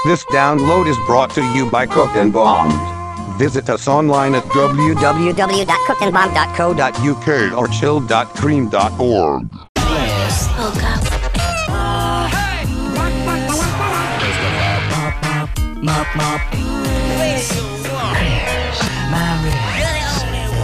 This download is brought to you by Cooked and Bombed. Visit us online at www.cookedandbombed.co.uk or chill.cream.org. Mop, mop. Here's my ribs.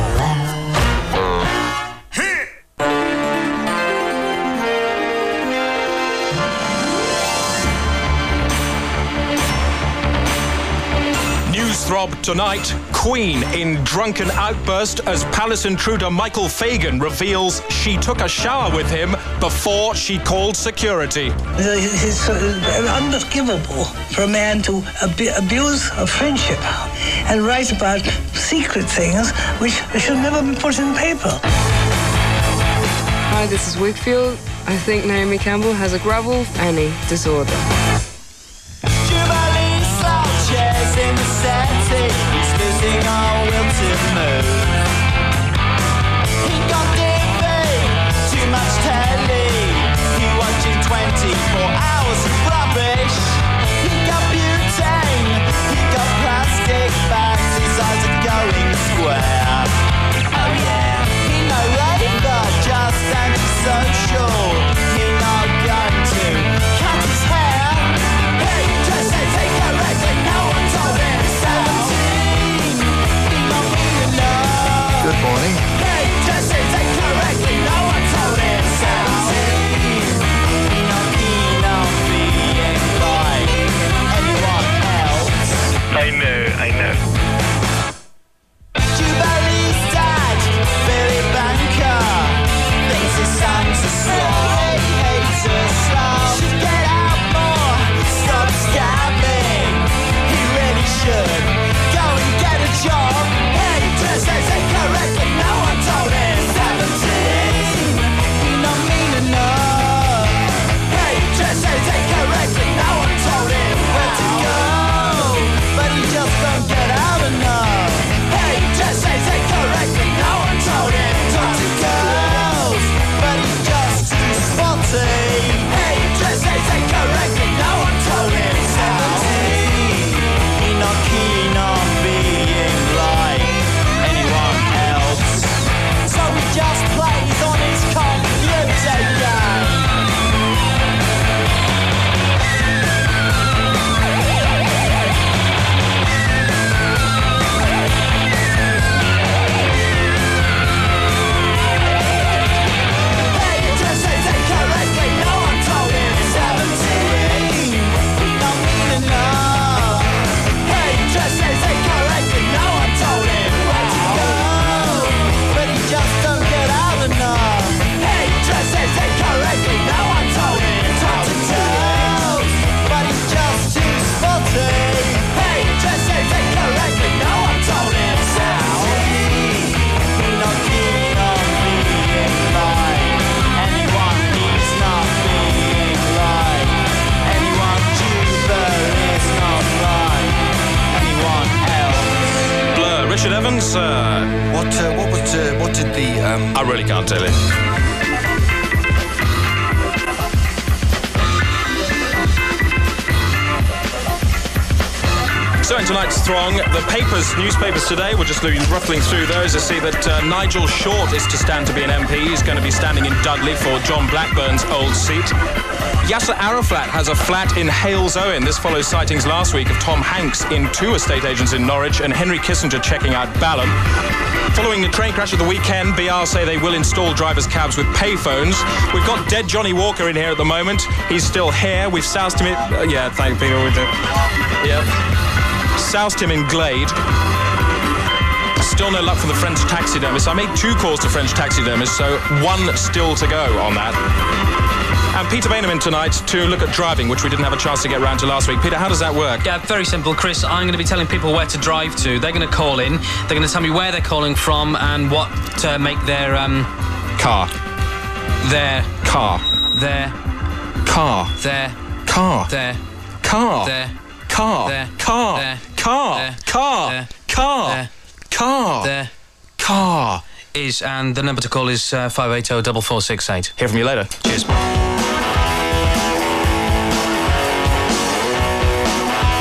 News throb tonight. Queen in drunken outburst as palace intruder Michael Fagan reveals she took a shower with him before she called security. It's unforgivable for a man to abuse a friendship and write about secret things which should never be put in paper. Hi, this is Wakefield. I think Naomi Campbell has a gravel Annie disorder. In the setting, he's losing all will to move. He got dippy, too much telly. He watching 24 hours of rubbish. He got butane, he got plastic bags. His eyes are going square. Oh yeah, he no labour, just antisocial. He not going to cut his hair. Hey, just say take correctly, no one told him. 17, he don't mean enough. Good morning. Hey, just say take correctly, no one told him. 17, he not keen on being like anyone else. I know. Jubilee's dad, Billy Banker, thinks his son's a slow, hates a slow. Should get out more, stop stabbing. He really should go and get a job. Hey, just says it correctly, no one told him. 17, he not mean enough. Hey, just says it correctly, no one told him where to go, but he just don't get out enough. Hey, just says it correctly, no one told him. Talk to girls, but he's just too spotty. Hey, just says it correctly, no one told him. 17, he not keen on being like anyone else, so he just plays on his computer game. Hey, just says it correctly, no one told him. 17, he don't mean enough. Hey, just says it correctly, no one told him where to go, but he just don't get out enough. Hey, just says it correctly, no one told him. Talk to girls, but he's just too spotty. Hey, just says it correctly, no one told him. 17, he not keen on being like anyone. He's not being like anyone. Jubilee's not like anyone else. Blur. Richard Evans, What did the I really can't tell you. So in tonight's throng, the newspapers today, we're just ruffling through those to see that Nigel Short is to stand to be an MP. He's going to be standing in Dudley for John Blackburn's old seat. Yasser Arafat has a flat in Hales Owen. This follows sightings last week of Tom Hanks in 2 estate agents in Norwich and Henry Kissinger checking out Balham. Following the train crash of the weekend, BR say they will install drivers' cabs with payphones. We've got dead Johnny Walker in here at the moment. He's still here. We've soused him in... yeah, thank you, Peter. Yep. Soused him in Glade. Still no luck for the French taxidermist. I made 2 calls to French taxidermists, so 1 still to go on that. And Peter Bainham in tonight to look at driving, which we didn't have a chance to get round to last week. Peter, how does that work? Yeah, very simple, Chris. I'm going to be telling people where to drive to. They're going to call in. They're going to tell me where they're calling from and what to make their car. Their car. Their car. Their car. Their car. Their car. Their car. Their car. Car. Car. Car. Their car. Is, and the number to call is 580-4468. Hear from you later. Cheers.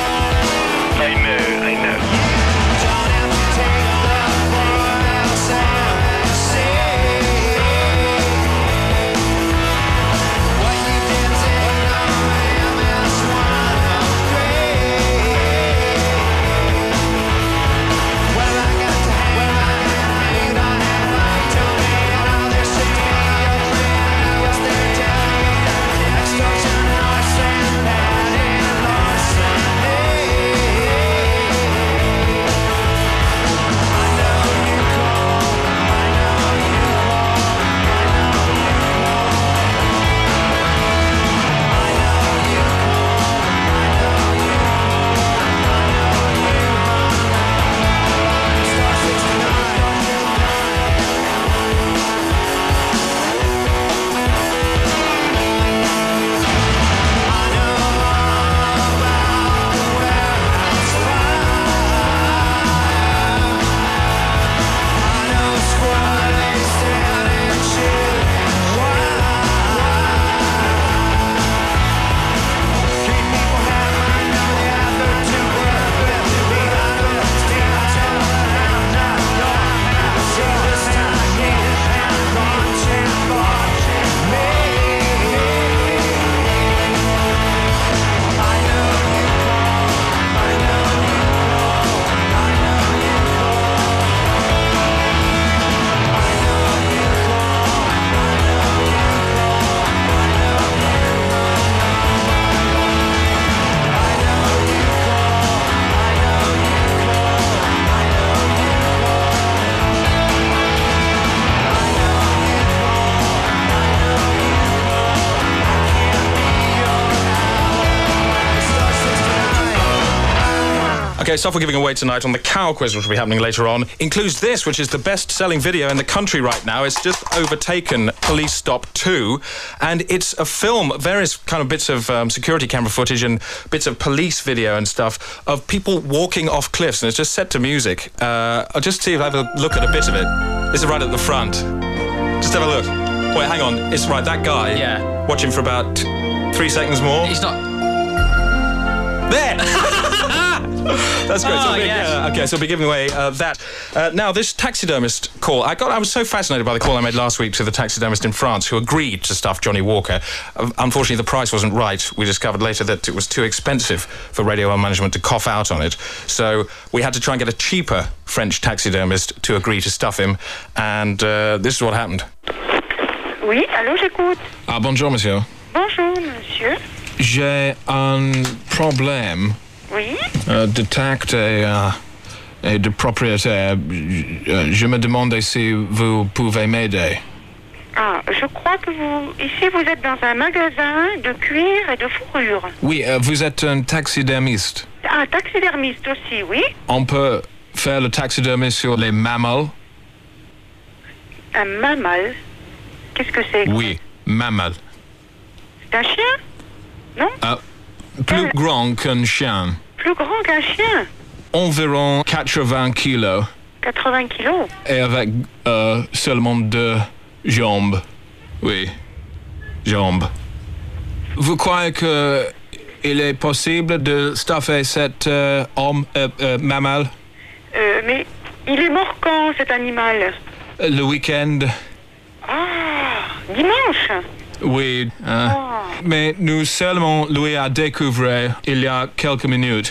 Okay, stuff we're giving away tonight on the Cow Quiz, which will be happening later on, includes this, which is the best-selling video in the country right now. It's just overtaken Police Stop 2, and it's a film, various kind of bits of security camera footage and bits of police video and stuff of people walking off cliffs, and it's just set to music. I'll just see if I have a look at a bit of it. This is right at the front. Just have a look. Wait, hang on. It's right, that guy. Yeah. Watch him for about 3 seconds more. He's not... There! That's great. Oh, yes. Okay, so we'll be giving away that. Now, this taxidermist call, I was so fascinated by the call I made last week to the taxidermist in France who agreed to stuff Johnny Walker. Unfortunately, the price wasn't right. We discovered later that it was too expensive for Radio 1 management to cough out on it. So we had to try and get a cheaper French taxidermist to agree to stuff him, and this is what happened. Oui, allô, j'écoute. Ah, bonjour, monsieur. Bonjour, monsieur. J'ai un problème. Oui. De tact et de propriétaire. Je me demandais si vous pouvez m'aider. Ah, je crois que ici vous êtes dans un magasin de cuir et de fourrure. Oui, vous êtes un taxidermiste. Ah, taxidermiste aussi, oui. On peut faire le taxidermie sur les mammals. Un mammal. Qu'est-ce que c'est? Oui, mammal. C'est un chien? Non? Plus grand qu'un chien. Plus grand qu'un chien? Environ 80 kilos. 80 kilos? Et avec seulement 2 jambes. Oui, jambes. Vous croyez que il est possible de stuffer cet homme mammal? Mais il est mort quand, cet animal? Le week-end. Ah, dimanche? Oui, mais nous seulement lui a découvert il y a quelques minutes.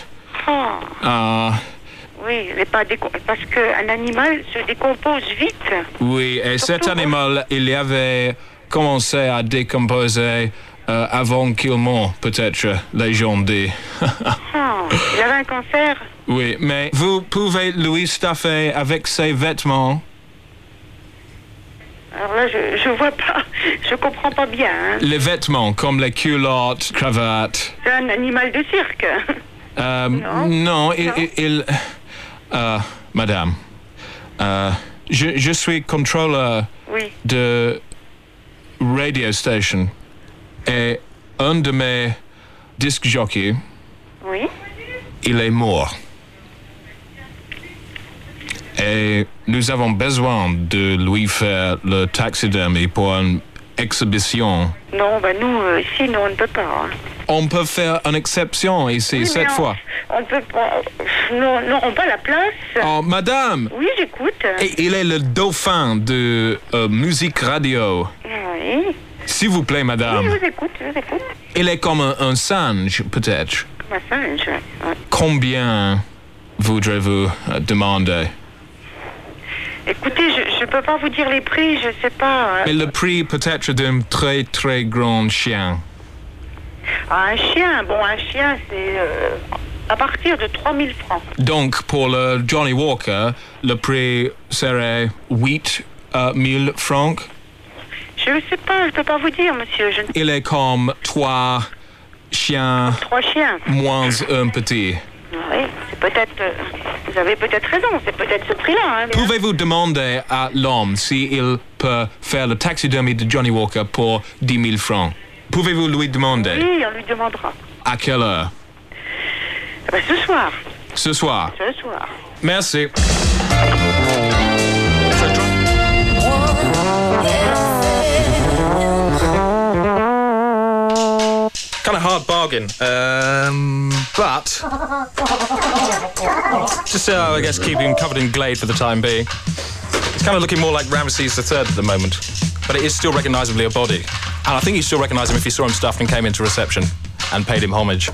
Oui, mais pas parce qu'un animal se décompose vite. Oui, et cet animal, il avait commencé à décomposer avant qu'il meure, peut-être, les gens disent. Il avait un cancer? Oui, mais vous pouvez lui stuffer avec ses vêtements. Alors là, je vois pas, je comprends pas bien. Hein. Les vêtements, comme les culottes, cravates. C'est un animal de cirque. Non, madame, je suis contrôleur de radio station et un de mes disc jockeys, il est mort. Et nous avons besoin de lui faire le taxidermie pour une exhibition. Non, nous, ici, non, on ne peut pas. Hein. On peut faire une exception ici, cette fois. On peut pas... Non, n'aurons pas la place. Oh, madame! Oui, j'écoute. Et il est le dauphin de musique radio. Oui. S'il vous plaît, madame. Oui, je vous écoute. Il est comme un singe, peut-être. Comme un singe, oui. Combien voudrez-vous demander? Écoutez, je peux pas vous dire les prix, je sais pas. Mais le prix peut-être d'un très très grand chien. Un chien, c'est à partir de 3000 francs. Donc pour le Johnny Walker, le prix serait 8000 francs? Je ne sais pas, je peux pas vous dire, monsieur. Il est comme 3 chiens. 3 chiens. Moins un petit. Oui, c'est peut-être... vous avez peut-être raison, c'est peut-être ce prix-là. Hein, pouvez-vous demander à l'homme s'il peut faire le taxidermie de Johnny Walker pour 10 000 francs? Pouvez-vous lui demander? Oui, on lui demandera. À quelle heure? Ce soir. Ce soir? Ce soir. Merci. Kind of hard bargain, but just I guess keeping him covered in Glade for the time being. It's kind of looking more like Ramesses III at the moment, but it is still recognisably a body, and I think you still recognise him if you saw him stuffed and came into reception and paid him homage.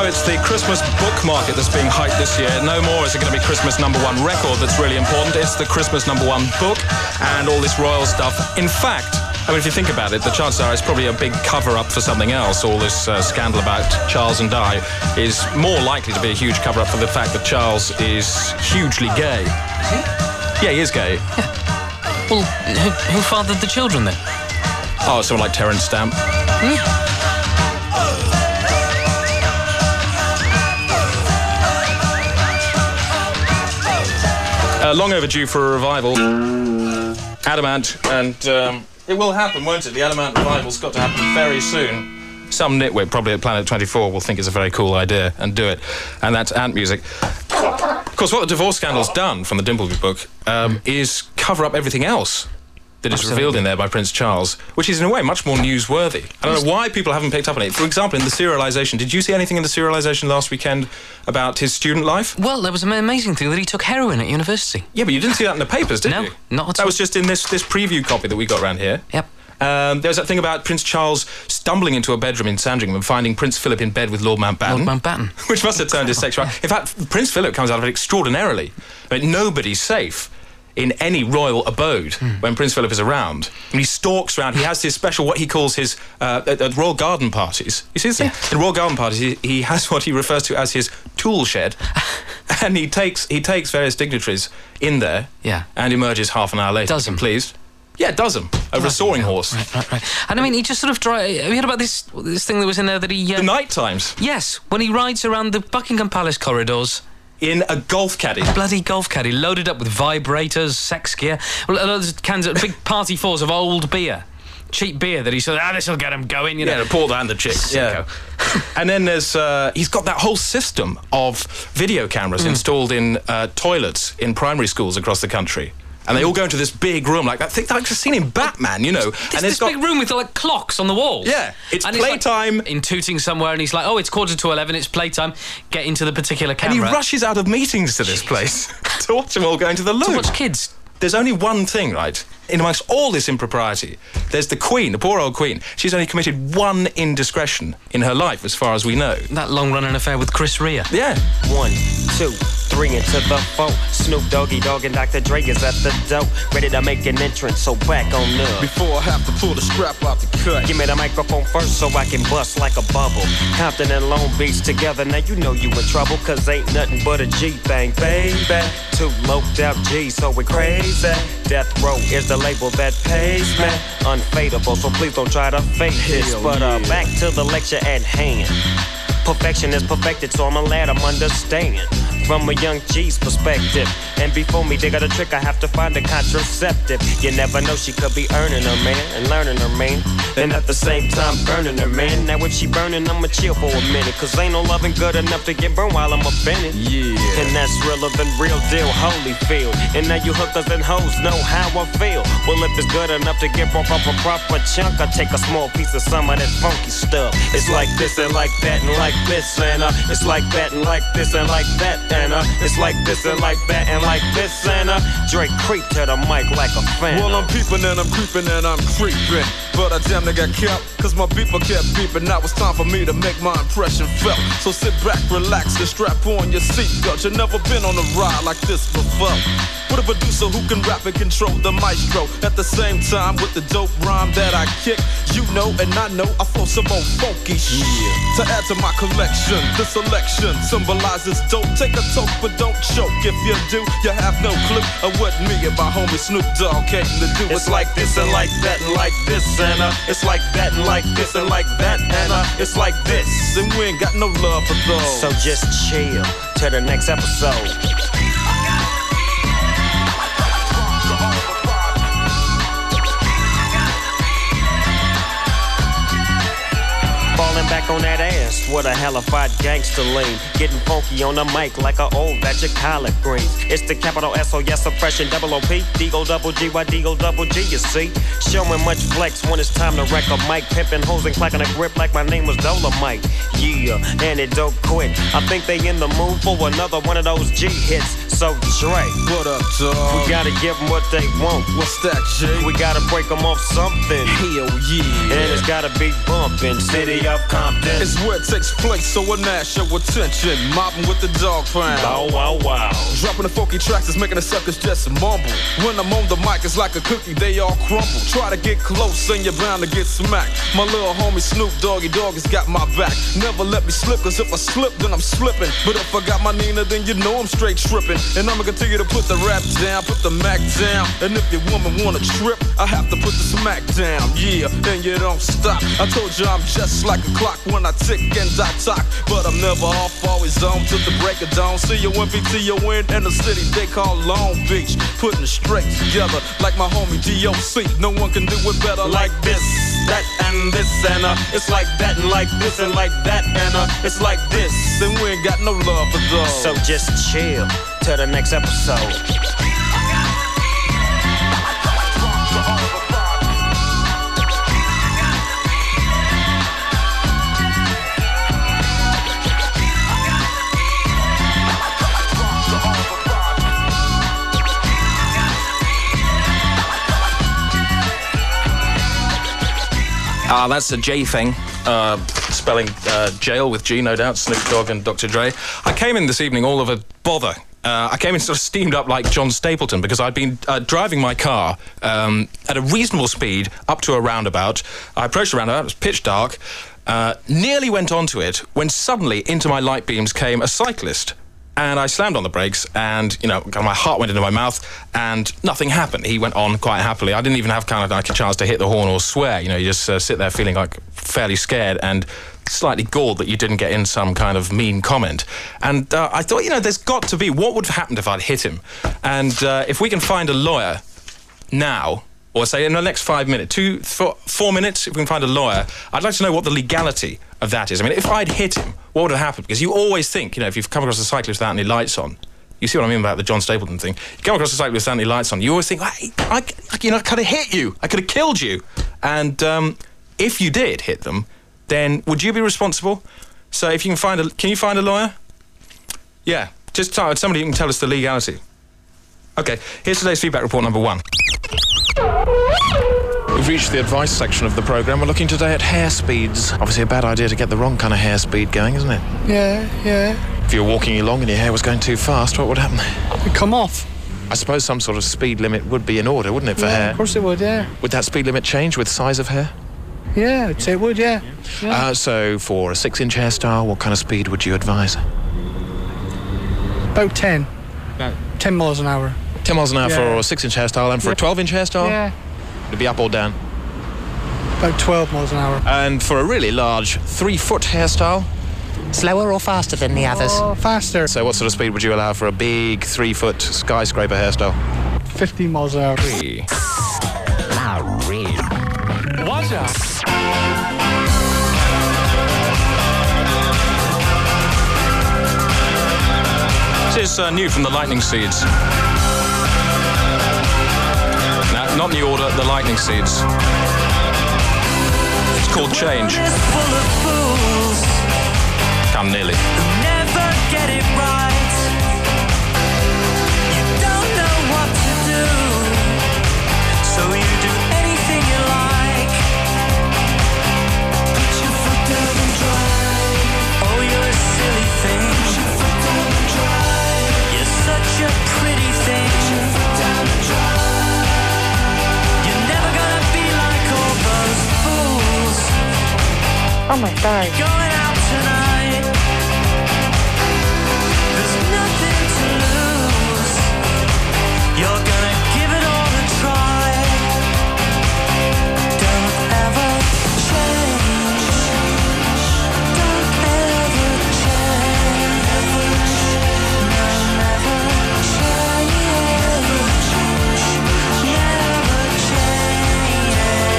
it's the Christmas book market that's being hyped this year. No more is it going to be Christmas #1 record that's really important. It's the Christmas #1 book and all this royal stuff. In fact, I mean, if you think about it, the chances are it's probably a big cover-up for something else. All this scandal about Charles and Di is more likely to be a huge cover-up for the fact that Charles is hugely gay. Is he? Yeah, he is gay. Yeah. Well, who fathered the children then? Oh, someone like Terence Stamp. Long overdue for a revival. Adamant, and it will happen, won't it? The Adamant revival's got to happen very soon. Some nitwit, probably at Planet 24, will think it's a very cool idea and do it. And that's Ant music. Of course, what the divorce scandal's done from the Dimbleby book is cover up everything else that is revealed in there by Prince Charles, which is in a way much more newsworthy. I don't know why people haven't picked up on it. For example, in the serialisation, did you see anything in the serialisation last weekend about his student life? Well, there was an amazing thing that he took heroin at university. Yeah, but you didn't see that in the papers, did you? No, not at all. That was just in this preview copy that we got around here. Yep. There's that thing about Prince Charles stumbling into a bedroom in Sandringham and finding Prince Philip in bed with Lord Mountbatten. Lord Mountbatten. Which must have turned his sexuality. In fact, Prince Philip comes out of it extraordinarily. I mean, nobody's safe in any royal abode when Prince Philip is around. And he stalks around. He has his special, what he calls his at royal garden parties. You see this thing? In royal garden parties, he has what he refers to as his tool shed. And he takes various dignitaries in there and emerges half an hour later. Does him. Pleased. Yeah, it does him. Over a soaring horse. Right. And I mean, he just sort of have you heard about this thing that was in there that he... The night times? Yes, when he rides around the Buckingham Palace corridors... In a golf caddy. Bloody golf caddy, loaded up with vibrators, sex gear, cans of big party fours of old beer. Cheap beer that he said, this'll get him going, you know. Yeah, pour that in the chicks. Yeah. And then there's... he's got that whole system of video cameras installed in toilets in primary schools across the country. And they all go into this big room, like that thing like I've seen in Batman, you know. This big room with like clocks on the walls. Yeah, it's playtime. Like, in Tooting somewhere, and he's like, oh, it's 11:15, it's playtime. Get into the particular camera. And he rushes out of meetings to this place to watch them all go into the loo. To watch kids. There's only one thing, right? In amongst all this impropriety, there's the Queen, the poor old Queen. She's only committed one indiscretion in her life, as far as we know. That long-running affair with Chris Rea. Yeah. 1, 2, 3 into the 4. Snoop Doggy Dogg and Dr. Dre is at the door, ready to make an entrance, so back on up. Before I have to pull the strap out the cut, give me the microphone first so I can bust like a bubble. Compton and Long Beach together, now you know you in trouble, cause ain't nothing but a G thing, baby. 2 loped out G's, so we crazy. Death Row is the label that pays me. Unfadable, so please don't try to fake this. But back to the lecture at hand. Perfection is perfected, so I'ma let them understand. From a young G's perspective. And before me dig out a trick, I have to find a contraceptive. You never know, she could be earning her man and learning her man, and at the same time burning her man. Now if she burning, I'ma chill for a minute, cause ain't no loving good enough to get burned while I'm offended. Yeah. And that's realer than real deal, Holyfield. And now you hookers and hoes know how I feel. Well, if it's good enough to get broke off a proper chunk, I take a small piece of some of that funky stuff. It's like this and like that and like this, and it's like that and like this and like that, and it's like this and like that and like this, and Drake creep to the mic like a fan. Well, I'm peeping and I'm creeping and I'm creeping, but I damn near got kept, cause my beeper kept beeping. Now it's time for me to make my impression felt. So sit back, relax, and strap on your seatbelt. You've never been on a ride like this before, with a producer who can rap and control the maestro. At the same time, with the dope rhyme that I kick, you know and I know I flow some more funky shit. To add to my collection, the selection symbolizes dope. Take a toke, but don't choke. If you do, you have no clue of what me and my homie Snoop Dogg came to do. It's like this and like that and like this, and it's like that and like this and like that, and it's like this. And we ain't got no love for those. So just chill till the next episode. Falling back on that ass, what a hellified gangster lean. Getting funky on the mic like an old batch of collard greens. It's the capital S-O-S suppression, double O-P, D-O double G-Y, D-O double G, you see. Showing much flex when it's time to wreck a mic. Pimping hoes and clacking a grip like my name was Dolomite. Yeah, and it don't quit. I think they in the mood for another one of those G hits. So Dre, what up, dog? We gotta give them what they want. What's that, Jay? We gotta break them off something. Hell yeah. And it's gotta be bumping. City of Compton is where it takes place, so I gnash your attention. Mobbing with the dog pound. Wow, wow, wow. Dropping the funky tracks is making the suckers just mumble. When I'm on the mic, it's like a cookie, they all crumble. Try to get close and you're bound to get smacked. My little homie Snoop Doggy Dogg has got my back. Never let me slip, cause if I slip, then I'm slipping. But if I got my Nina, then you know I'm straight tripping. And I'ma continue to put the rap down, put the Mac down. And if your woman wanna trip, I have to put the smack down. Yeah, and you don't stop. I told you I'm just like a clock when I tick and I talk. But I'm never off, always on till the break of dawn. C-O-M-P-T-O-N in the city they call Long Beach. Putting it straight together like my homie D.O.C. No one can do it better like this, that, and this, and it's like that, and like this, and like that, and it's like this. Then we ain't got no love for those. So just chill till the next episode. That's a J thing, spelling jail with G, no doubt, Snoop Dogg and Dr. Dre. I came in this evening all of a bother. I came in sort of steamed up like John Stapleton because I'd been driving my car at a reasonable speed up to a roundabout. I approached the roundabout, it was pitch dark, nearly went onto it when suddenly into my light beams came a cyclist. And I slammed on the brakes and, you know, my heart went into my mouth and nothing happened. He went on quite happily. I didn't even have kind of like a chance to hit the horn or swear. You know, you just sit there feeling like fairly scared and slightly galled that you didn't get in some kind of mean comment. And I thought, you know, there's got to be, what would have happened if I'd hit him? And if we can find a lawyer now, or say in the next 5 minutes, 4 minutes, if we can find a lawyer, I'd like to know what the legality of that is. I mean, if I'd hit him, what would have happened? Because you always think, you know, if you've come across a cyclist without any lights on, you see what I mean about the John Stapleton thing, you come across a cyclist without any lights on, you always think, I could have hit you, I could have killed you. And if you did hit them, then would you be responsible? So if you can you find a lawyer? Yeah, just somebody who can tell us the legality. Okay, here's today's feedback report number 1. We've reached the advice section of the programme. We're looking today at hair speeds. Obviously a bad idea to get the wrong kind of hair speed going, isn't it? Yeah. If you were walking along and your hair was going too fast, what would happen? It'd come off. I suppose some sort of speed limit would be in order, wouldn't it, for hair? Of course it would, yeah. Would that speed limit change with size of hair? Yeah, I'd say it would, yeah. So for a 6-inch hairstyle, what kind of speed would you advise? About 10. About 10 miles an hour. 10 miles an hour for a 6-inch hairstyle, and for a 12-inch hairstyle? Yeah. Would it be up or down? About 12 miles an hour. And for a really large 3-foot hairstyle? Slower or faster than the others? Oh, faster. So what sort of speed would you allow for a big 3-foot skyscraper hairstyle? 15 miles an hour. Watch out. This is new from the Lightning Seeds. No, not New Order, the Lightning Seeds. It's called Change. Come nearly. Never get it right. You don't know what to do, so you do anything you like. Put your foot down and drive. Oh, you're a silly thing. Put your foot down and drive. You're such a pretty thing. Put your foot down and drive. You're never gonna be like all those fools. Oh my God. You're going out tonight. There's nothing to lose. You're gonna give it all a try. Don't ever change. Don't ever change. No, never change. Never change.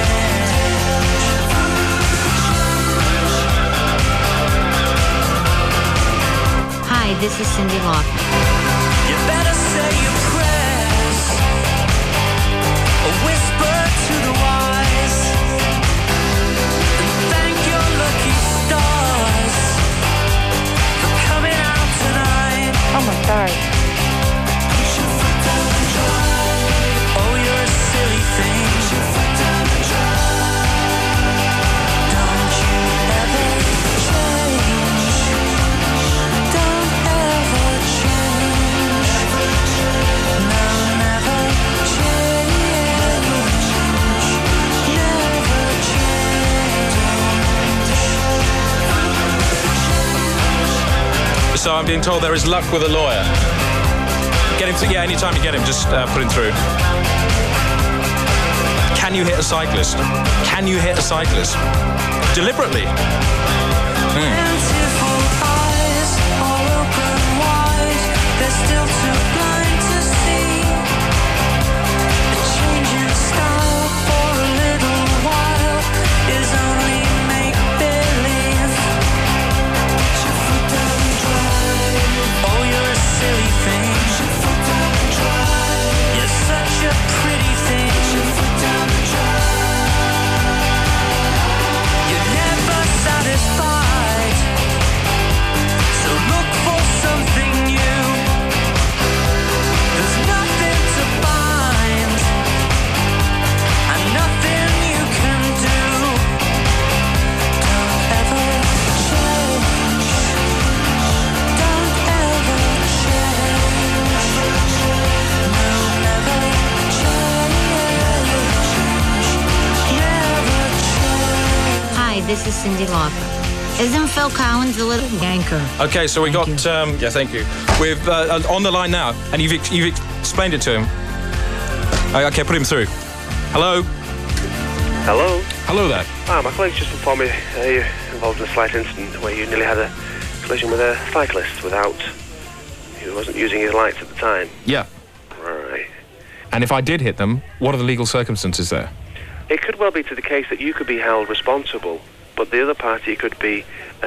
Hi, this is Cindy Lauper. You better say your prayers, or whisper to the wise, and thank your lucky stars for coming out tonight. Oh my God. Put your foot down and drive. Oh, you're a silly thing. Put your foot down and drive. Don't you ever So I'm being told there is luck with a lawyer. Get him through. Yeah, anytime you get him, just put him through. Can you hit a cyclist? Can you hit a cyclist? Deliberately? This is Cindy Lauper. Isn't Phil Collins a little yanker? Okay, so we got... yeah, thank you. We've on the line now, and you've explained it to him. Okay, put him through. Hello? Hello? Hello there. My colleague just informed me you're involved in a slight incident where you nearly had a collision with a cyclist without... He wasn't using his lights at the time. Yeah. Right. And if I did hit them, what are the legal circumstances there? It could well be to the case that you could be held responsible, but the other party could be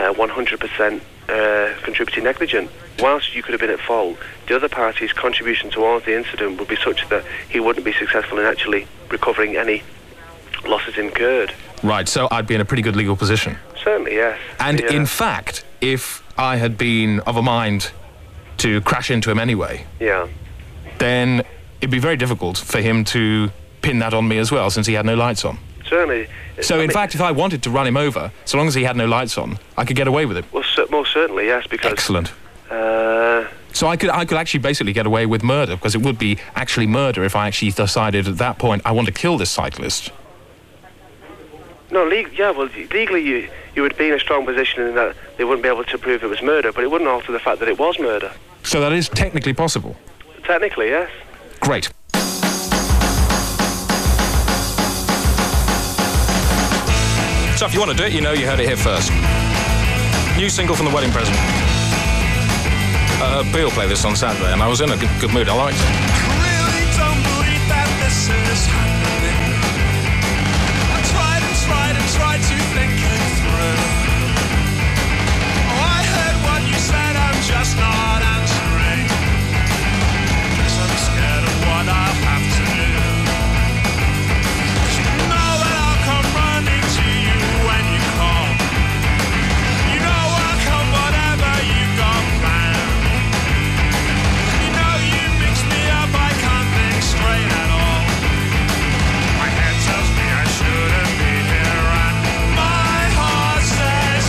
100% contributing negligent. Whilst you could have been at fault, the other party's contribution towards the incident would be such that he wouldn't be successful in actually recovering any losses incurred. Right, so I'd be in a pretty good legal position. Certainly, yes. And in fact, if I had been of a mind to crash into him anyway, then it'd be very difficult for him to pin that on me as well, since he had no lights on. Certainly. So, in fact, if I wanted to run him over, so long as he had no lights on, I could get away with it. Well, most certainly, yes, because... Excellent. So I could actually basically get away with murder, because it would be actually murder if I actually decided at that point I want to kill this cyclist. No, legally you would be in a strong position in that they wouldn't be able to prove it was murder, but it wouldn't alter the fact that it was murder. So that is technically possible? Technically, yes. Great. So if you want to do it, you know you heard it here first. New single from The Wedding Present. Bill played this on Saturday, and I was in a good mood. I liked it. I really don't believe that this is happening. I tried to think it through. Oh, I heard what you said, I'm just not answering. Guess I'm scared of what I'll have to do. 'Cause you know that I'll come running to you when you call. You know I'll come whatever you got planned. You know you mix me up, I can't think straight at all. My head tells me I shouldn't be here, and my heart says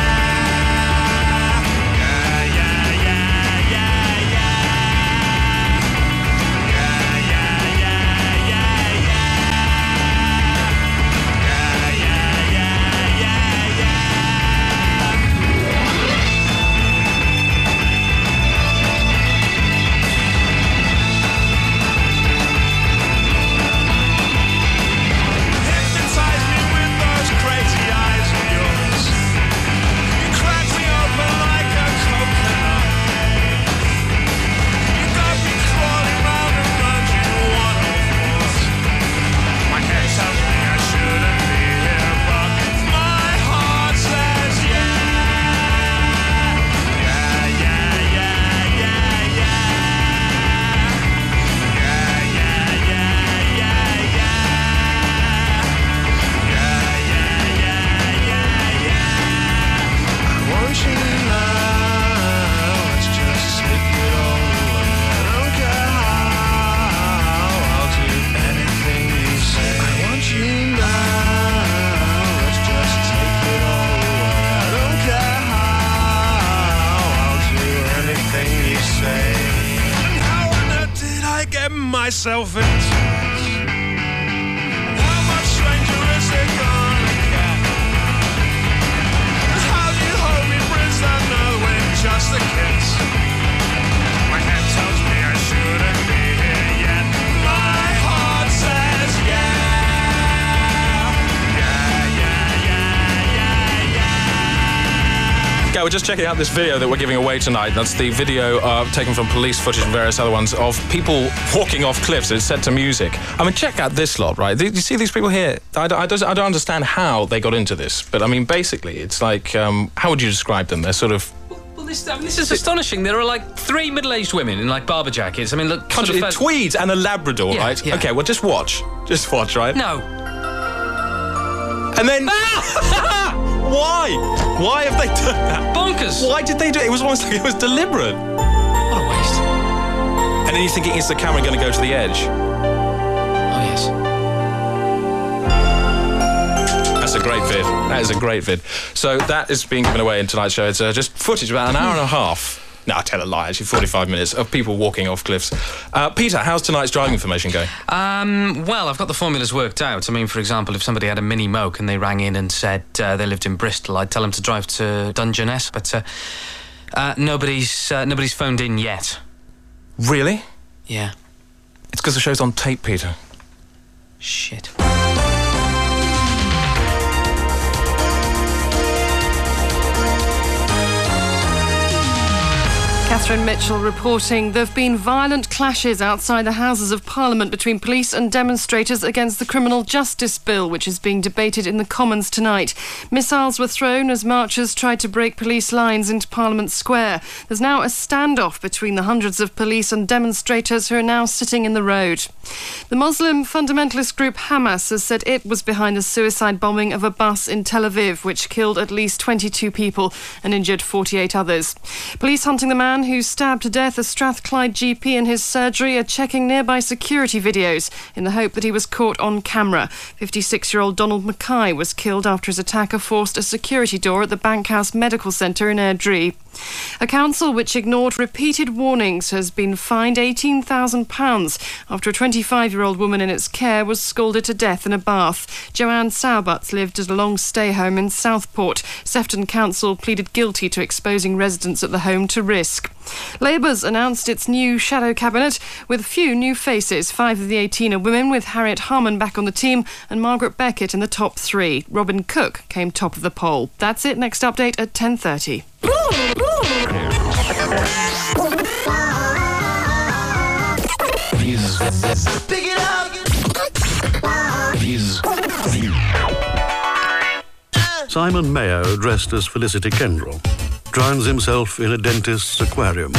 yeah. Yeah, yeah, yeah, yeah, yeah. Yeah, yeah, yeah, yeah, yeah. Yeah, yeah, yeah, yeah, yeah. Hypnotize me with those crazy eyes of yours. You crack me open like a coconut. You got me crawling round and round you waterfalls. My head tells me I shouldn't be here, but my heart says yeah. Yeah, yeah, yeah, yeah, yeah. Yeah, yeah, yeah, yeah, yeah. Yeah, yeah, yeah, yeah, yeah. I want you now. Let's just stick it all away. I don't care how. I'll do anything you say. I want you now. Let's just take it all away. I don't care how. I'll do anything you say. And how on earth did I get myself into this? How much stranger is it gonna get? And how do you hold me prisoner knowing just a kid? Okay, we're just checking out this video that we're giving away tonight. That's the video taken from police footage and various other ones of people walking off cliffs. It's set to music. I mean, check out this lot, right? You see these people here? I don't understand how they got into this, but I mean, basically, it's like, how would you describe them? They're sort of... This is astonishing. There are like 3 middle-aged women in like barber jackets. I mean, look, tweeds and a Labrador, right? Yeah. Okay, well, just watch, right? No. And then... Why? Why have they done that? Bonkers. Why did they do it? It was almost like it was deliberate. What a waste. And then you're thinking, is the camera going to go to the edge? Oh, yes. That's a great vid. That is a great vid. So that is being given away in tonight's show. It's just footage, about an hour and a half. No, I tell a lie, actually, 45 minutes of people walking off cliffs. Peter, how's tonight's driving information going? Well, I've got the formulas worked out. I mean, for example, if somebody had a mini moke and they rang in and said they lived in Bristol, I'd tell them to drive to Dungeness, but nobody's phoned in yet. Really? Yeah. It's because the show's on tape, Peter. Shit. Catherine Mitchell reporting there have been violent clashes outside the Houses of Parliament between police and demonstrators against the Criminal Justice Bill, which is being debated in the Commons tonight. Missiles were thrown as marchers tried to break police lines into Parliament Square. There's now a standoff between the hundreds of police and demonstrators who are now sitting in the road. The Muslim fundamentalist group Hamas has said it was behind the suicide bombing of a bus in Tel Aviv, which killed at least 22 people and injured 48 others. Police hunting the man who stabbed to death a Strathclyde GP in his surgery are checking nearby security videos in the hope that he was caught on camera. 56-year-old Donald Mackay was killed after his attacker forced a security door at the Bankhouse Medical Centre in Airdrie. A council which ignored repeated warnings has been fined £18,000 after a 25-year-old woman in its care was scalded to death in a bath. Joanne Sowbutts lived at a long stay home in Southport. Sefton Council pleaded guilty to exposing residents at the home to risk. Labour's announced its new shadow cabinet with few new faces. 5 of the 18 are women, with Harriet Harman back on the team and Margaret Beckett in the top 3. Robin Cook came top of the poll. That's it. Next update at 10:30. Pick it up. Simon Mayo, dressed as Felicity Kendall, drowns himself in a dentist's aquarium.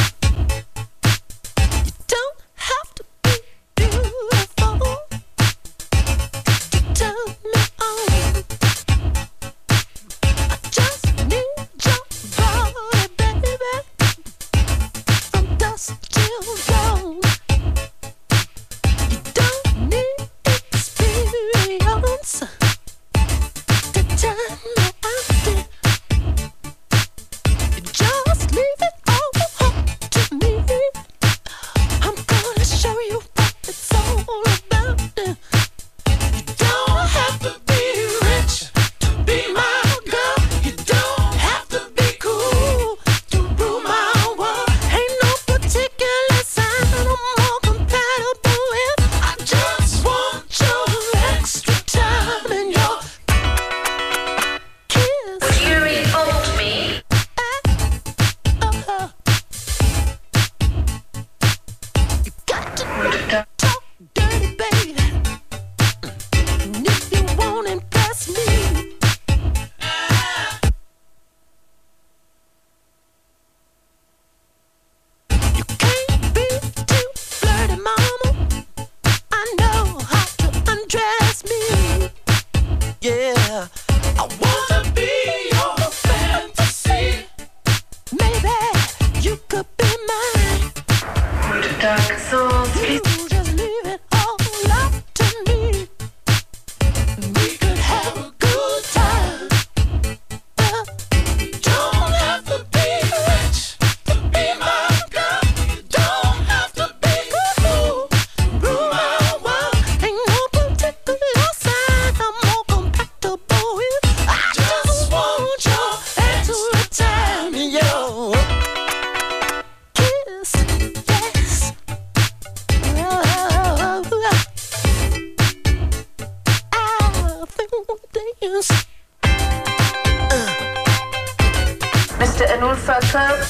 Mr. motherfucker.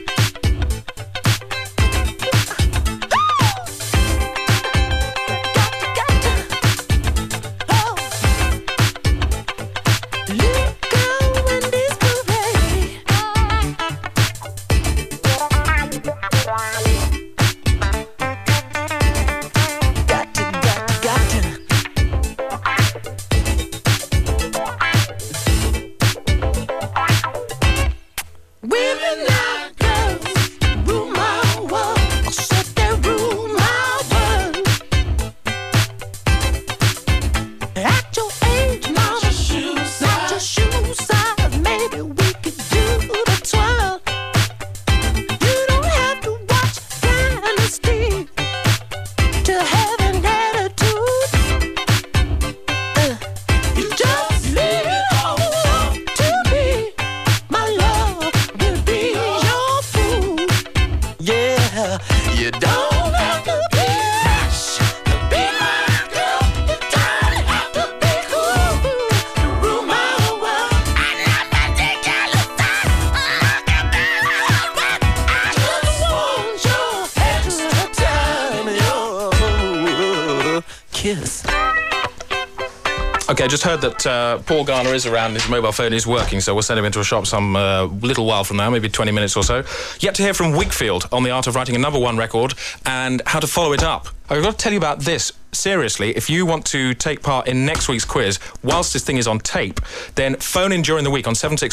Okay, I just heard that Paul Garner is around, his mobile phone is working, so we'll send him into a shop some little while from now, maybe 20 minutes or so. Yet to hear from Wigfield on the art of writing a #1 record and how to follow it up. I've got to tell you about this. Seriously, if you want to take part in next week's quiz, whilst this thing is on tape, then phone in during the week on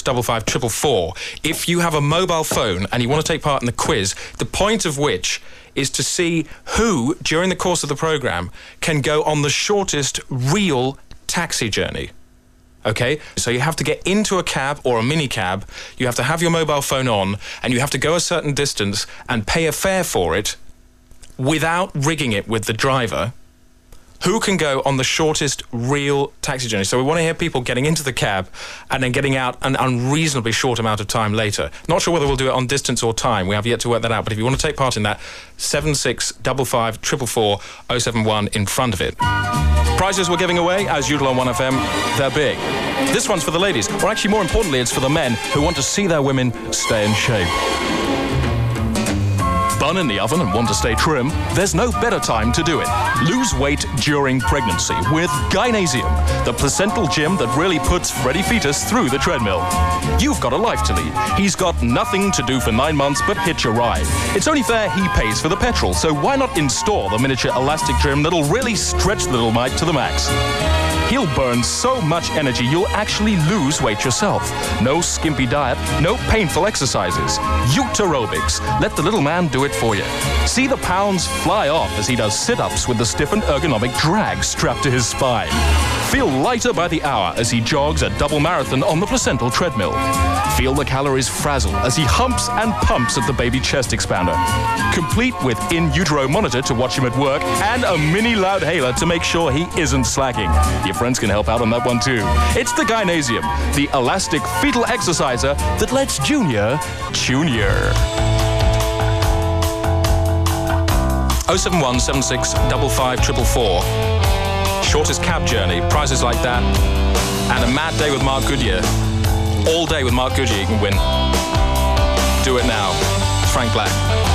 7655444. If you have a mobile phone and you want to take part in the quiz, the point of which is to see who, during the course of the programme, can go on the shortest real taxi journey. Okay, so you have to get into a cab or a minicab, you have to have your mobile phone on, and you have to go a certain distance and pay a fare for it without rigging it with the driver. Who can go on the shortest real taxi journey? So we want to hear people getting into the cab and then getting out an unreasonably short amount of time later. Not sure whether we'll do it on distance or time. We have yet to work that out. But if you want to take part in that, 7655444 071 in front of it. Prizes we're giving away, as usual on 1FM, they're big. This one's for the ladies, or actually more importantly, it's for the men who want to see their women stay in shape. Bun in the oven and want to stay trim? There's no better time to do it. Lose weight during pregnancy with Gynasium, the placental gym that really puts Freddy Fetus through the treadmill. You've got a life to lead. He's got nothing to do for 9 months but hitch a ride. It's only fair he pays for the petrol, so why not install the miniature elastic gym that'll really stretch the little mite to the max? He'll burn so much energy you'll actually lose weight yourself. No skimpy diet, no painful exercises. Ute-aerobics. Let the little man do it for you. See the pounds fly off as he does sit-ups with the stiff and ergonomic drag strapped to his spine. Feel lighter by the hour as he jogs a double marathon on the placental treadmill. Feel the calories frazzle as he humps and pumps at the baby chest expander. Complete with in-utero monitor to watch him at work and a mini loudhailer to make sure he isn't slacking. Your friends can help out on that one too. It's the Gynasium, the elastic fetal exerciser that lets Junior junior. 071 76 55 444. Shortest cab journey, prizes like that, and a mad day with Mark Goodyear. All day with Mark Goodyear you can win. Do it now. Frank Black.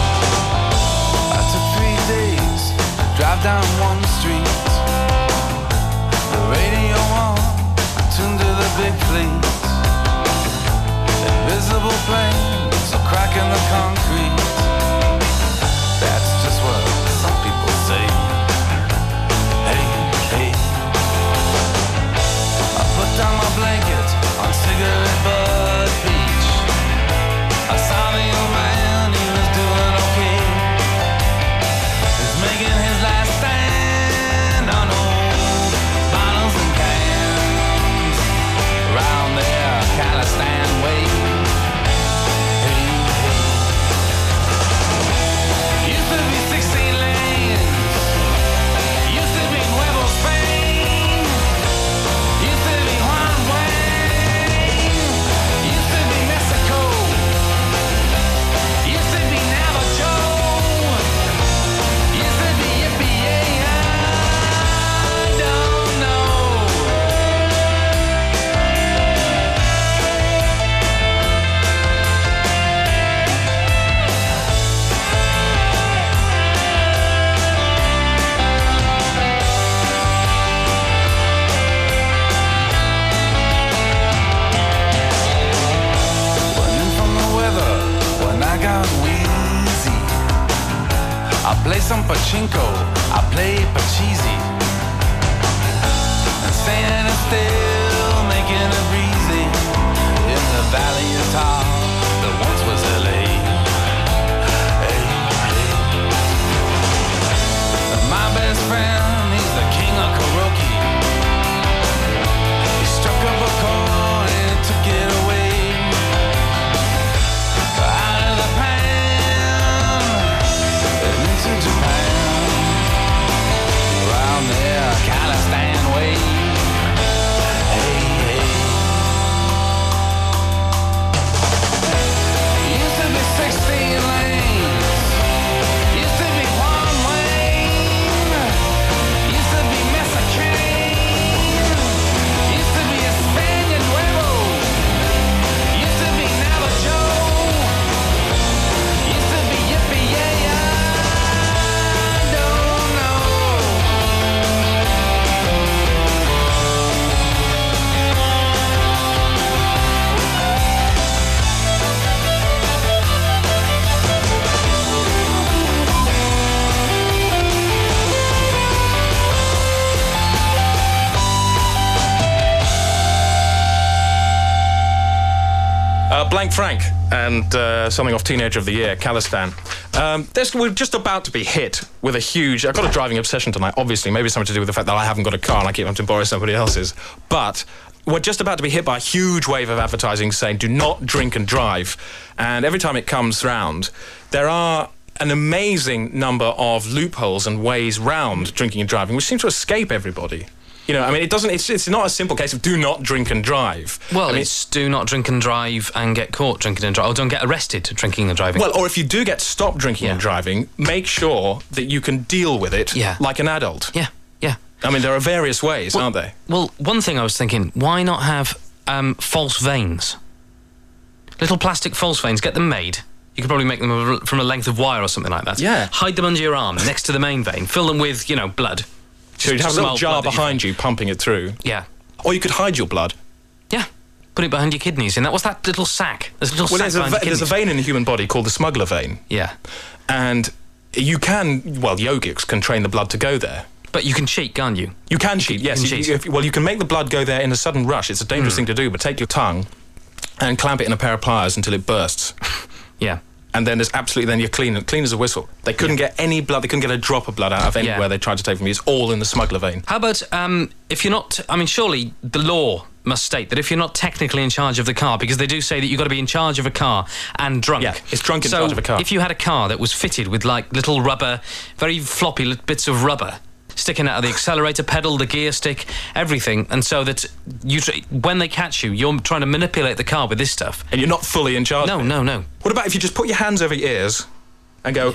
I took 3 days to drive down one street. The radio on, tuned to the big fleet. Invisible planes are cracking the concrete. That's just what some people say. Hey, hey. I put down my blanket on Cigarette Butt Beach. I saw the old man, he was doing okay. He's making his last stand on old bottles and some pachinko, I play Pachisi. And staying still, making it breezy in the valley of Tar that once was LA. Hey, hey. My best friend, he's the king of karaoke. He struck up a chord and took it away. Out of the pan and into Japan. Around there, Khalistan way. Hey, hey. Used to be 16 lanes. Used to be one lane. Used to be Mexican. Used to be Espana Nuevo. Used to be Navajo. Used to be Yippee Yeah Yeah. I don't know. Blank Frank and something off Teenager of the Year, Khalistan. We're just about to be hit with a huge... I've got a driving obsession tonight, obviously. Maybe something to do with the fact that I haven't got a car and I keep having to borrow somebody else's. But we're just about to be hit by a huge wave of advertising saying, do not drink and drive. And every time it comes round, there are an amazing number of loopholes and ways round drinking and driving, which seem to escape everybody. You know, I mean, it's not a simple case of do not drink and drive. Well, I mean, it's do not drink and drive and get caught drinking and driving, or don't get arrested drinking and driving. Well, or if you do get stopped drinking and driving, make sure that you can deal with it like an adult. Yeah, yeah. I mean, there are various ways, aren't there? Well, one thing I was thinking, why not have false veins? Little plastic false veins, get them made. You could probably make them from a length of wire or something like that. Yeah. Hide them under your arm, next to the main vein. Fill them with, blood. So you'd have a little jar blood behind you pumping it through. Yeah. Or you could hide your blood. Yeah. Put it behind your kidneys. And what's that little sac? There's a little sac behind your there's a kidneys. vein in the human body called the smuggler vein. Yeah. And you can, yogics can train the blood to go there. But you can cheat, can't you? You can cheat, yes. You can make the blood go there in a sudden rush. It's a dangerous thing to do, but take your tongue and clamp it in a pair of pliers until it bursts. Yeah. And then there's you're clean as a whistle. They couldn't get any blood, they couldn't get a drop of blood out of anywhere they tried to take from you. It's all in the smuggler vein. How about, if you're not... I mean, surely the law must state that if you're not technically in charge of the car, because they do say that you've got to be in charge of a car and drunk. Yeah, it's drunk in charge of a car. If you had a car that was fitted with, little rubber, very floppy bits of rubber sticking out of the accelerator pedal, the gear stick, everything, and so that when they catch you, you're trying to manipulate the car with this stuff. And you're not fully in charge of it? No. What about if you just put your hands over your ears and go,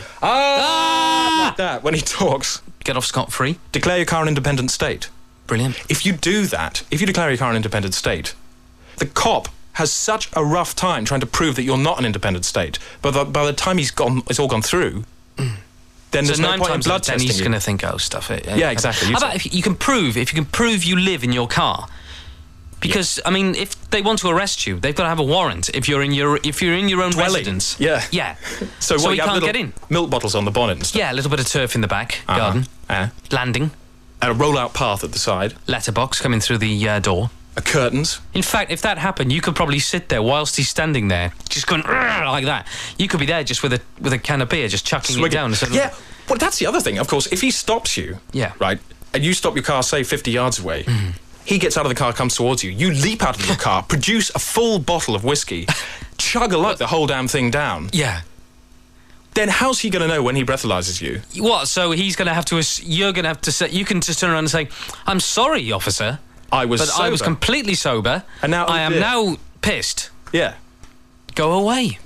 like that, when he talks? Get off scot-free. Declare your car an independent state. Brilliant. If you do that, if you declare your car an independent state, the cop has such a rough time trying to prove that you're not an independent state, but by the time it's all gone through... Then there's no point in blood testing. He's going to think, stuff it. Yeah, exactly. How about if you can prove you live in your car? Because I mean, if they want to arrest you, they've got to have a warrant. If you're in your own residence, yeah. So you you have can't little get in. Milk bottles on the bonnet and stuff. Yeah, a little bit of turf in the back garden, landing, and a roll-out path at the side, letterbox coming through the door. Curtains. In fact, if that happened, you could probably sit there whilst he's standing there, just going like that. You could be there just with a can of beer, just chucking it down. Yeah, well, that's the other thing. Of course, if he stops you, right, and you stop your car, say 50 yards away, he gets out of the car, comes towards you. You leap out of your car, produce a full bottle of whiskey, chug the whole damn thing down. Yeah. Then how's he going to know when he breathalyzes you? What? So he's going to have to. You're going to have to say. You can just turn around and say, "I'm sorry, officer. I was completely sober, and now I am now pissed." Yeah. Go away.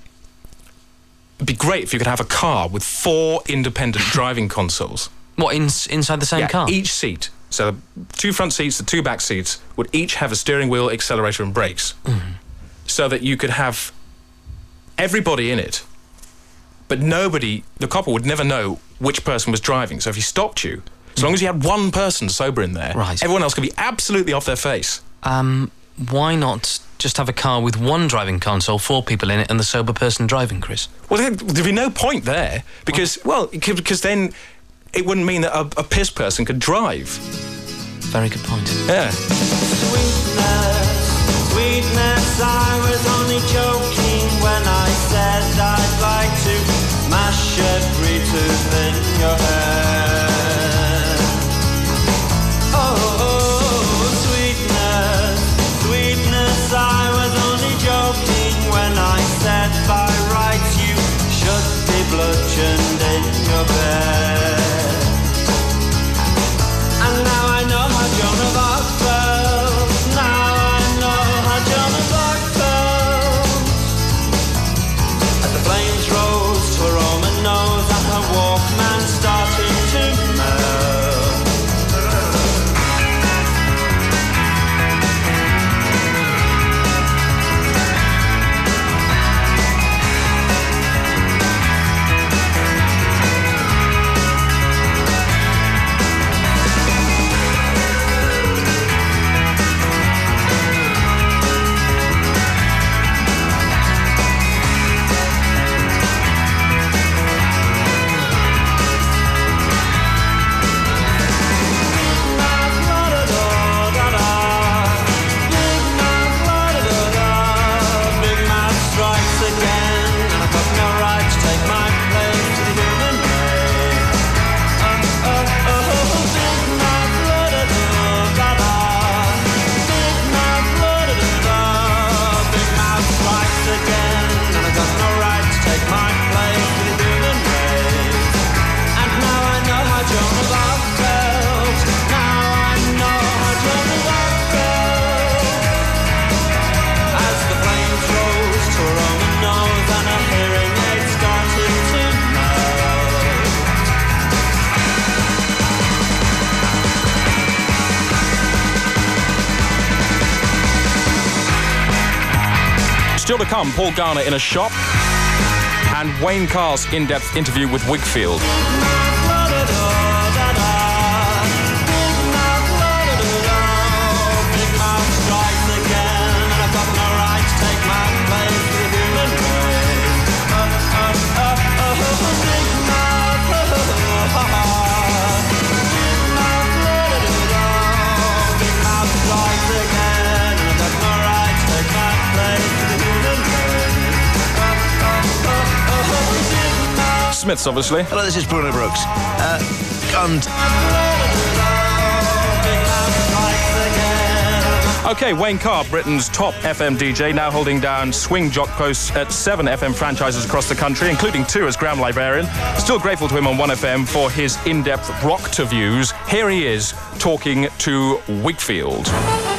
It'd be great if you could have a car with 4 independent driving consoles. What, inside the same car? Each seat. So the 2 front seats, the 2 back seats would each have a steering wheel, accelerator and brakes. So that you could have everybody in it, but the copper would never know which person was driving. So if he stopped you, as long as you had one person sober in there, everyone else could be absolutely off their face. Why not just have a car with 1 driving console, 4 people in it, and the sober person driving, Chris? Well, there'd be no point there, because then it wouldn't mean that a piss person could drive. Very good point. Yeah. Sweetness, I was only joking when I said I'd like to mash every tooth in your head. Oh, sweetness, sweetness, I was only joking when I said by rights you should be bludgeoned in your bed. And now I know how Joan of Arc felt. Now I know how Joan of Arc felt. As the flames rose to her Roman nose and her Walkman started to melt. Still to come, Paul Garner in a shop and Wayne Carr's in-depth interview with Wakefield. Smiths, obviously. Hello, this is Bruno Brooks. Okay, Wayne Carr, Britain's top FM DJ, now holding down swing jock posts at 7 FM franchises across the country, including 2 as ground librarian. Still grateful to him on 1FM for his in-depth rock-to-views. Here he is, talking to Wakefield.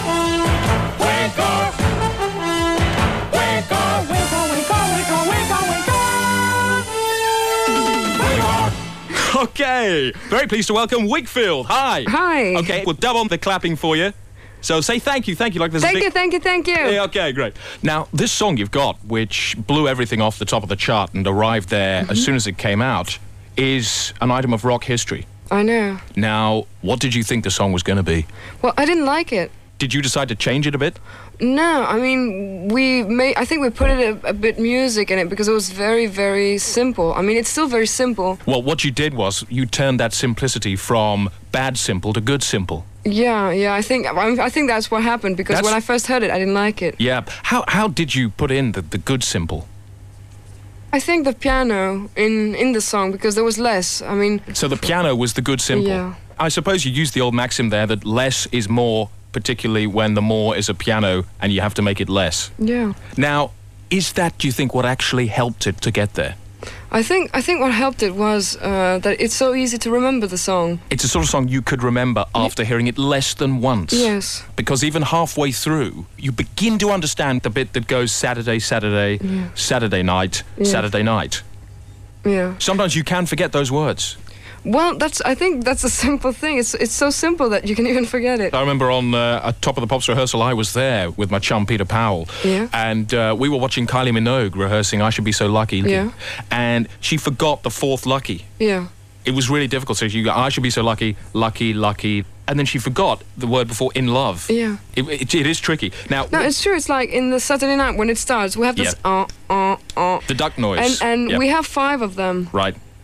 Okay, very pleased to welcome Wakefield. Hi. Hi. Okay, we'll dub on the clapping for you. So say thank you like there's thank a big... Thank you. Yeah, okay, great. Now, this song you've got, which blew everything off the top of the chart and arrived there as soon as it came out, is an item of rock history. I know. Now, what did you think the song was going to be? Well, I didn't like it. Did you decide to change it a bit? No, I mean, I think we put it a bit music in it because it was very, very simple. I mean, it's still very simple. Well, what you did was you turned that simplicity from bad simple to good simple. Yeah, I think that's what happened because when I first heard it, I didn't like it. Yeah. How did you put in the good simple? I think the piano in the song because there was less. I mean. So the piano was the good simple. Yeah. I suppose you used the old maxim there that less is more, particularly when the more is a piano and you have to make it less. Yeah. Now, is that, do you think, what actually helped it to get there? I think what helped it was that it's so easy to remember the song. It's a sort of song you could remember after hearing it less than once. Yes. Because even halfway through, you begin to understand the bit that goes Saturday, Yeah. Saturday night, Yeah. Saturday night. Yeah. Sometimes you can forget those words. Well, I think that's a simple thing. It's so simple that you can even forget it. I remember on a Top of the Pops rehearsal, I was there with my chum Peter Powell. Yeah. And we were watching Kylie Minogue rehearsing I Should Be So Lucky. Yeah. And she forgot the fourth lucky. Yeah. It was really difficult. So she go, I should be so lucky, lucky, lucky. And then she forgot the word before in love. Yeah. It is tricky. Now, no, it's true. It's like in the Saturday night when it starts, we have this the duck noise. And Yep. we have 5 of them. Right.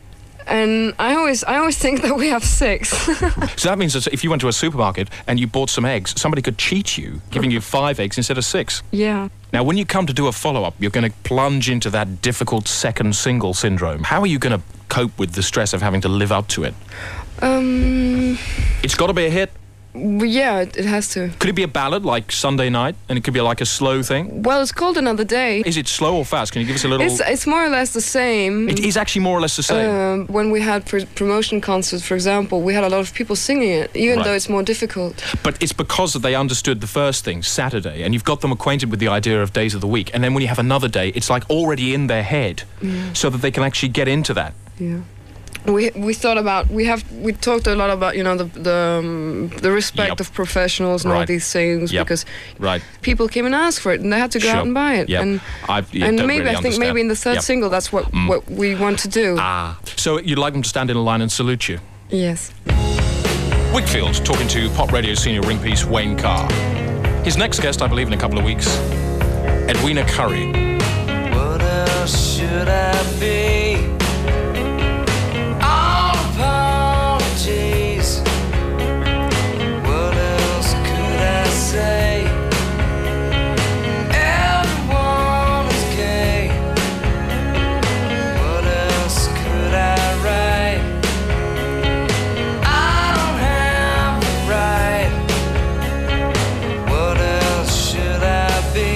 And I always think that we have 6. So that means that if you went to a supermarket and you bought some eggs, somebody could cheat you, giving you 5 eggs instead of 6. Yeah. Now, when you come to do a follow-up, you're going to plunge into that difficult second single syndrome. How are you going to cope with the stress of having to live up to it? It's got to be a hit. Yeah, it has to. Could it be a ballad like Sunday Night, and it could be like a slow thing? Well, it's called Another Day. Is it slow or fast? Can you give us a little... It's more or less the same. It is actually more or less the same. When we had promotion concerts, for example, we had a lot of people singing it, even though it's more difficult. But it's because they understood the first thing, Saturday, and you've got them acquainted with the idea of days of the week, and then when you have another day, it's like already in their head, so that they can actually get into that. Yeah. We thought about we talked a lot about the respect of professionals and all these things because people came and asked for it and they had to go out and buy it and maybe I think maybe in the third single that's what we want to do. So you'd like them to stand in a line and salute you? Yes. Wakefield talking to Pop Radio senior ring piece Wayne Carr. His next guest, I believe, in a couple of weeks, Edwina Currie. What else should I be? Apologies. What else could I say? Everyone is gay. What else could I write? I don't have the right. What else should I be?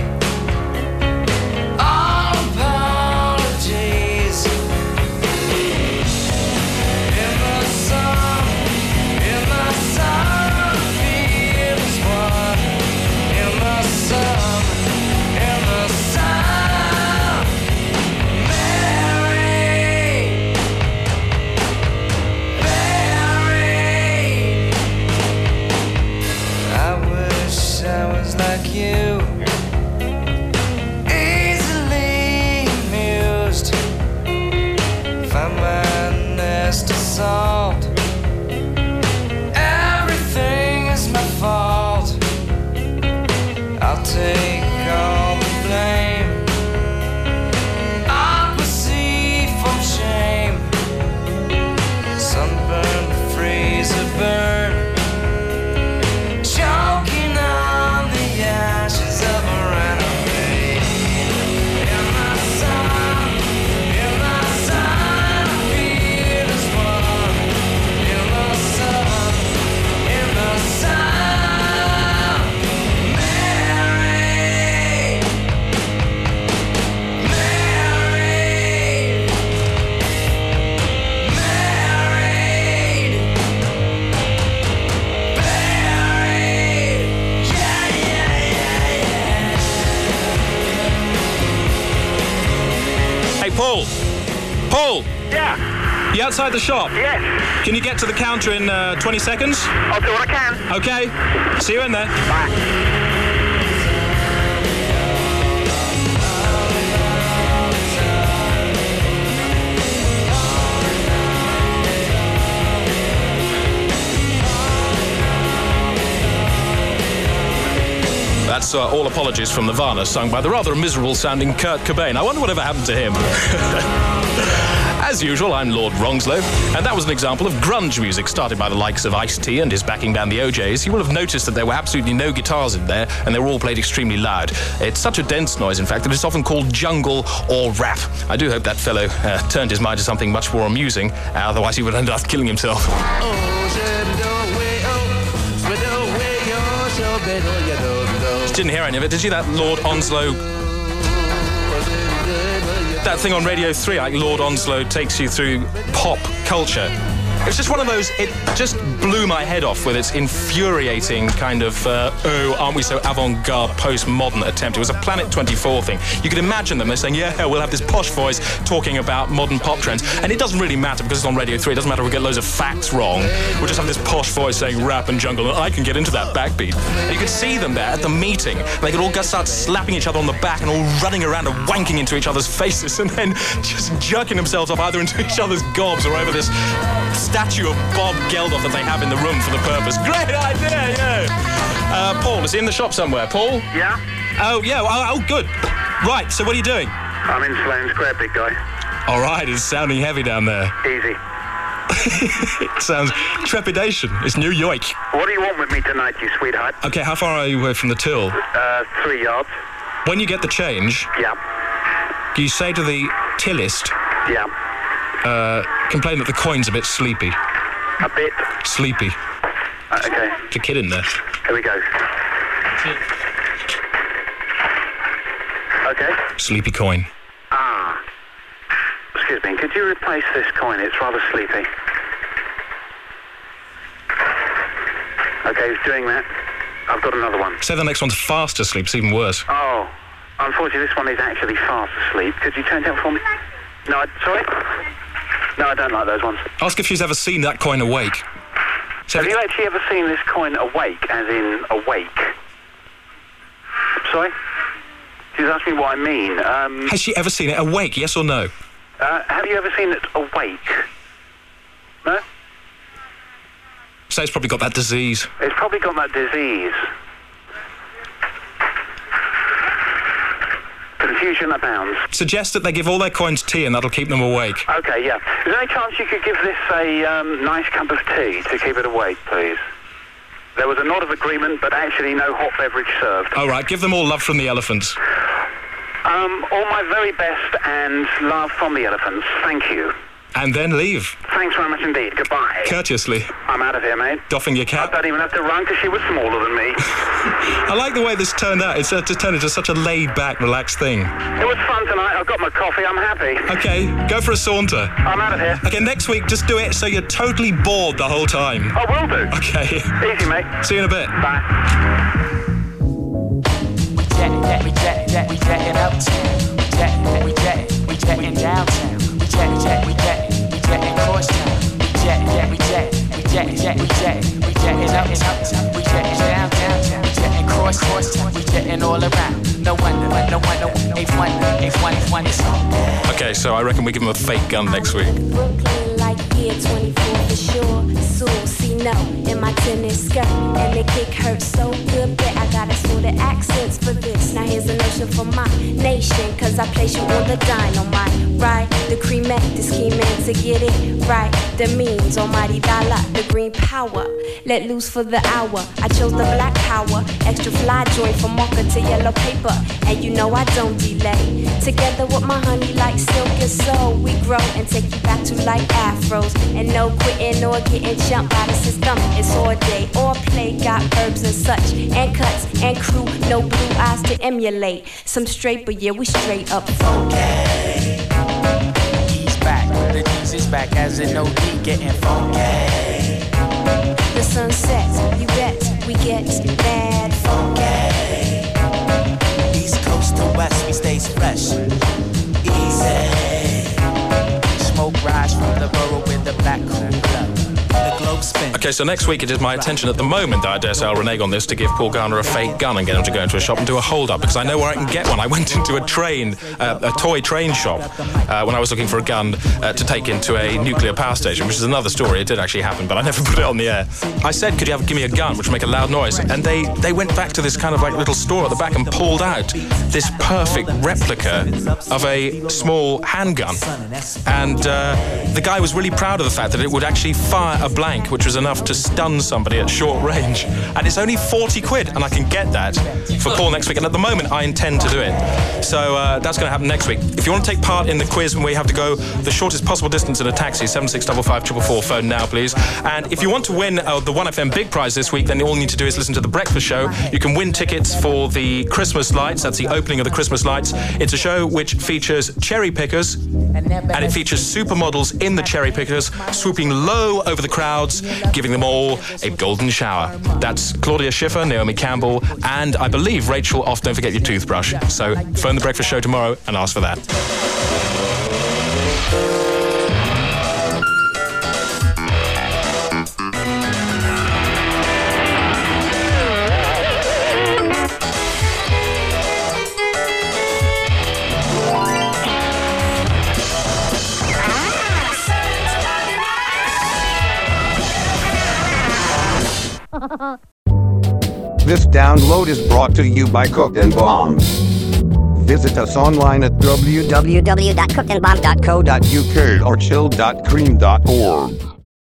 Everything is my fault. I'll take all the blame. Aquasy from shame. Sunburn, freezer burn. Choking on the ashes of a runaway. In my sun, in my sun, I feel as one. In the sun, in the sun. Mary, married, buried, yeah, yeah, yeah, Hey, Paul! Paul! Yeah? You outside the shop? Yes. Can you get to the counter in 20 seconds? I'll do what I can. Okay. See you in there. Bye. That's All Apologies from Nirvana, sung by the rather miserable-sounding Kurt Cobain. I wonder whatever happened to him. As usual, I'm Lord Wrongslow, and that was an example of grunge music started by the likes of Ice-T and his backing band, the OJs. You will have noticed that there were absolutely no guitars in there, and they were all played extremely loud. It's such a dense noise, in fact, that it's often called jungle or rap. I do hope that fellow turned his mind to something much more amusing, otherwise he would end up killing himself. Didn't hear any of it, did you? That Lord Onslow... That thing on Radio 3, like Lord Onslow takes you through pop culture. It's just one of those, it just blew my head off with its infuriating kind of, oh, aren't we so avant-garde, postmodern attempt. It was a Planet 24 thing. You could imagine them, they're saying, yeah, we'll have this posh voice talking about modern pop trends. And it doesn't really matter because it's on Radio 3. It doesn't matter if we get loads of facts wrong. We'll just have this posh voice saying rap and jungle, and I can get into that backbeat. And you could see them there at the meeting. They could all start slapping each other on the back and all running around and wanking into each other's faces and then just jerking themselves off either into each other's gobs or over this statue of Bob Geldof that they have in the room for the purpose. Great idea, yeah. Paul, is he in the shop somewhere? Paul? Yeah? Oh, yeah. Oh, good. Right, so what are you doing? I'm in Sloane Square, big guy. All right, it's sounding heavy down there. Easy. It sounds trepidation. It's New York. What do you want with me tonight, you sweetheart? Okay, how far are you away from the till? 3 yards. When you get the change, Yeah. you say to the tillist, Yeah. complain that the coin's a bit sleepy. A bit. Sleepy. Okay. There's a kid in there. Here we go. Okay. Sleepy coin. Excuse me, could you replace this coin? It's rather sleepy. Okay, he's doing that. I've got another one. Say the next one's fast asleep. It's even worse. Oh, unfortunately, this one is actually fast asleep. Could you turn it down for me? No, sorry? No, I don't like those ones. Ask if she's ever seen that coin awake. Have you actually ever seen this coin awake, as in awake? Sorry? She's asked me what I mean. Has she ever seen it awake, yes or no? Have you ever seen it awake? No? So it's probably got that disease. It's probably got that disease. Confusion abounds. Suggest that they give all their coins tea and that'll keep them awake. Okay, yeah. Is there any chance you could give this a nice cup of tea to keep it awake, please? There was a nod of agreement, but actually no hot beverage served. All right, give them all love from the elephants. All my very best and love from the elephants. Thank you. And then leave. Thanks very much indeed. Goodbye. Courteously. I'm out of here, mate. Doffing your cap. I don't even have to run because she was smaller than me. I like the way this turned out. It's just turned into such a laid-back, relaxed thing. It was fun tonight. I've got my coffee. I'm happy. Okay, go for a saunter. I'm out of here. Okay, next week, just do it so you're totally bored the whole time. I will do. Okay. Easy, mate. See you in a bit. Bye. We jetting uptown. We jetting downtown. We jetting crosstown. We jetting uptown. We jetting downtown. We jetting crosstown. We jetting all around. No wonder, ain't funny. Okay, so I reckon we give them a fake gun next week. Brooklyn like year 24 for sure. Susie no in my tennis skirt, and the kick hurts so good that I got assorted accents for this. Now here's a notion for my nation, cause I place you on the dynamite, right? The cremate, the scheming to get it right. The means, almighty dollar, the green power. Let loose for the hour. I chose the black power, extra fly joint from marker to yellow paper, and you know I don't delay. Together with my honey like silk and soul, we grow and take you back to like afros. And no quitting or getting jumped by the system. It's all day, all play, got verbs and such, and cuts and crew, no blue eyes to emulate. Some straight, but yeah, we straight up funky. He's back, the D's is back, as in no D, getting funky. The sun sets, you bet, we get mad funky. East coast to west, we stays fresh. Easy. Smoke rise from the borough with the black cooler. The globe spin. Okay, so next week it is my intention at the moment that I dare say I'll renege on this to give Paul Garner a fake gun and get him to go into a shop and do a hold-up, because I know where I can get one. I went into a toy train shop when I was looking for a gun to take into a nuclear power station, which is another story. It did actually happen, but I never put it on the air. I said, could you give me a gun which would make a loud noise? And they went back to this kind of like little store at the back and pulled out this perfect replica of a small handgun. And the guy was really proud of the fact that it would actually fire a blank, which was enough to stun somebody at short range. And it's only 40 quid, and I can get that for Paul next week. And at the moment, I intend to do it. So that's going to happen next week. If you want to take part in the quiz where you have to go the shortest possible distance in a taxi, 7655444, phone now, please. And if you want to win the 1FM Big Prize this week, then all you need to do is listen to The Breakfast Show. You can win tickets for the Christmas lights. That's the opening of the Christmas lights. It's a show which features cherry pickers, and it features supermodels in the cherry pickers, swooping low over the crowds, giving them all a golden shower. That's Claudia Schiffer, Naomi Campbell, and I believe Rachel off Don't Forget Your Toothbrush. So phone The Breakfast Show tomorrow and ask for that. This download is brought to you by Cooked and Bombed. Visit us online at www.cookandbomb.co.uk or chill.cream.org.